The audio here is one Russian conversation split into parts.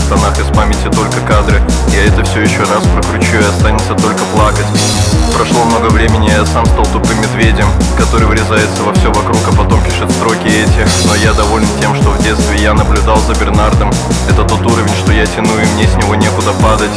штанах из памяти только кадры. Я это все еще раз прокручу, и останется только плакать. Прошло много времени, я сам стал тупым медведем, который врезается во все вокруг, а потом пишет строки эти. Но я доволен тем, что в детстве я наблюдал за Бернардом. Это тот уровень, что я тяну, и мне с него некуда падать.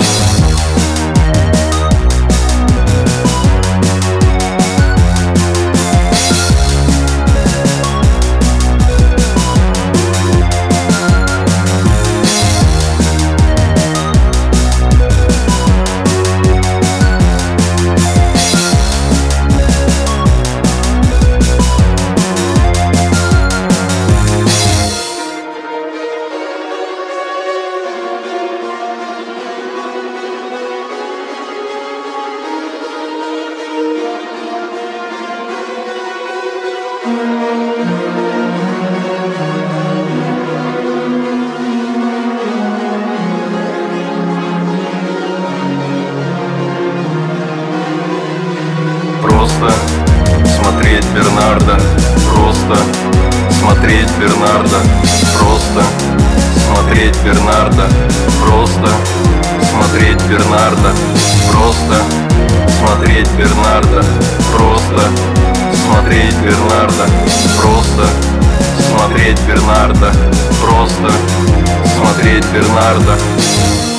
Просто смотреть Бернарда, просто смотреть Бернарда, просто смотреть Бернарда, просто смотреть Бернарда, просто смотреть Бернарда, просто смотреть Бернарда, просто смотреть Бернарда, просто смотреть Бернарда.